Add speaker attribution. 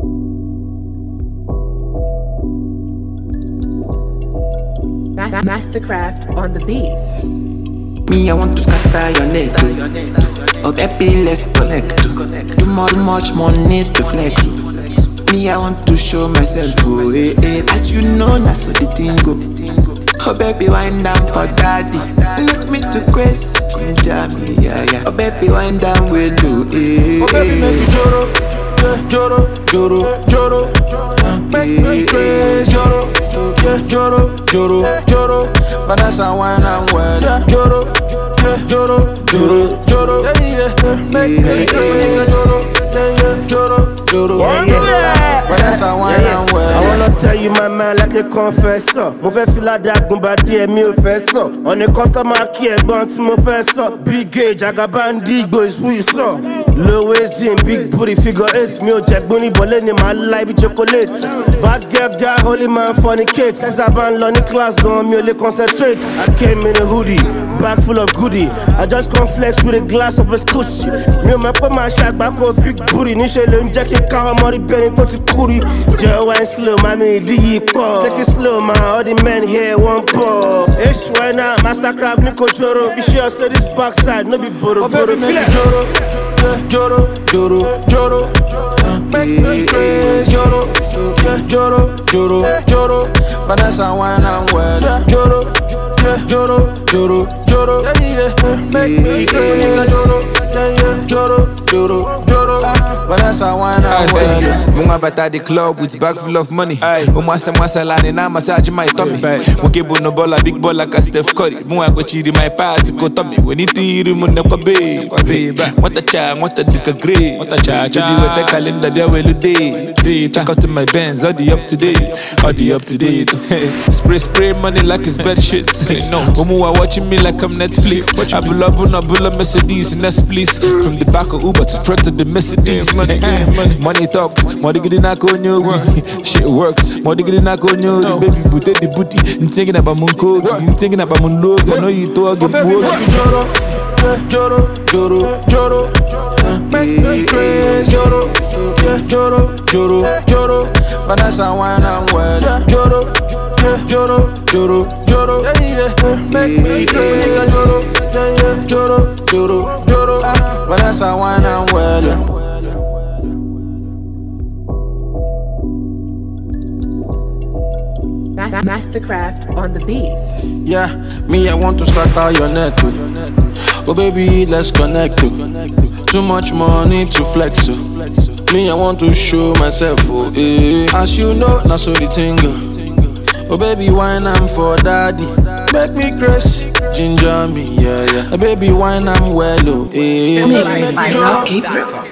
Speaker 1: Mastercraft on the beat.
Speaker 2: Me, I want to scatter your net. Oh baby, let's connect. Too much money to flex. Me, I want to show myself. Oh, as you know, that's how the thing go. Oh baby, wind down for daddy. Look me to Grace, ginger me, yeah. Oh baby, wind down with you.
Speaker 3: Oh baby, make me joro. Make me crazy, joro. Vanessa, wine and well, joro. Make me crazy, joro. Vanessa, wine and well.
Speaker 4: I wanna tell you my man like a confessor. Mo fẹ́ feel like that gun bad day, me ofessor. On a customer care, gone to my professor. Big gauge, I got bandigo, is who you saw. Low waist jean, big booty, figure 8. Me o jack bunny, but in my life be chocolate. Bad girl, guy, holy man, funny kids. As I ban lonely class, gone, me only concentrate. I came in a hoodie, bag full of goodie. I just come flex with a glass of a squishy. Me me put my shack back up, big booty. Nisha lem jacket, car, money, penny, put it cootie. Joe wine slow, mommy, deep. Take it slow, man, all the men here one pour. Ish, why now, Mastercraft, Nico Joro. Be sure, say this backside, no be boro.
Speaker 3: Oh baby, make me joro. Make me crazy, joro. Vanessa, wine and well, joro. Make me crazy, joro. Vanessa, wine and well.
Speaker 5: Munga bata the club with bag full of money. Umwasa lani na massage my tummy. Mukebo no bola, big ball like a Steph Curry. Munga go chiri my party go tummy. We need to hear him on the babe. What a cha, what a dick a grey. What a cha, with the calendar there well day. Check out my bands, all the up to date. Spray money like it's bad shit. Umu are watching me like I'm Netflix. I pull up Mercedes and that's please. From the back of Uber to front of the Mercedes. Money talks, money getting knock on you. Shit works, money getting knock on you. Baby booty the booty. I'm thinking about Munko, I'm thinking about Mundo. I know you talk about
Speaker 3: Joro. Make me crazy, joro. Vanessa, wine and well, joro. Make me crazy, joro. Vanessa, wine and well.
Speaker 1: Mastercraft on the beat.
Speaker 3: Yeah, me, I want to scatter your net. Oh baby, let's connect. Too much money to flex. Me, I want to show myself. As you know, that's so the thing. Oh baby, wine I'm for daddy. Make me crazy, ginger me, yeah. Oh baby, wine I'm well,
Speaker 1: Mixed by Rocky Brooks.